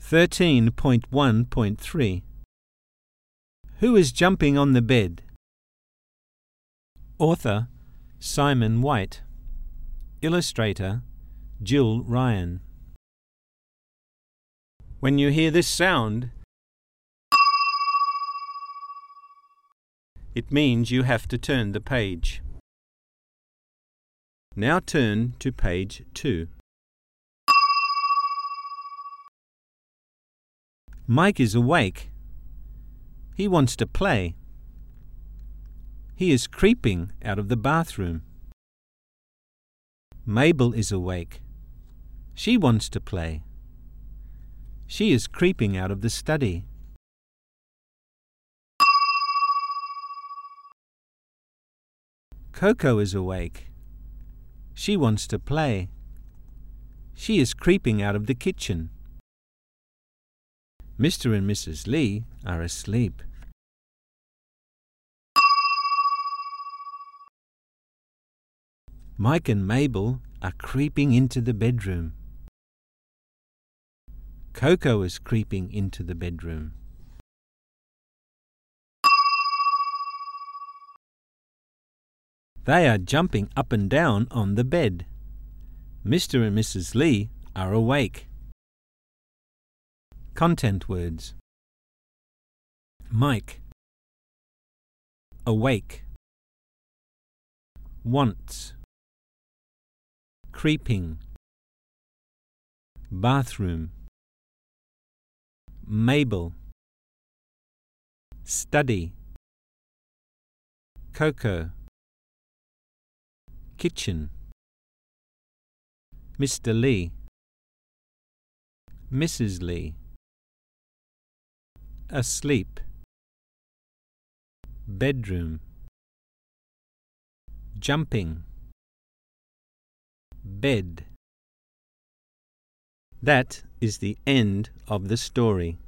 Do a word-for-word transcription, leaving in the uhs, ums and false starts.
thirteen point one point three. Who is jumping on the bed? Author Simon White. Illustrator Jill Ryan. When you hear this sound, it means you have to turn the page. Now turn to page two. Mike is awake. He wants to play. He is creeping out of the bathroom. Mabel is awake. She wants to play. She is creeping out of the study. Coco is awake. She wants to play. She is creeping out of the kitchen. Mister and Missus Lee are asleep. Mike and Mabel are creeping into the bedroom. Coco is creeping into the bedroom. They are jumping up and down on the bed. Mister and Missus Lee are awake. Content words. Mike. Awake. Wants. Creeping. Bathroom. Mabel. Study. Coco. Kitchen. Mister Lee. Missus Lee. Asleep. Bedroom. Jumping. Bed. That is the end of the story.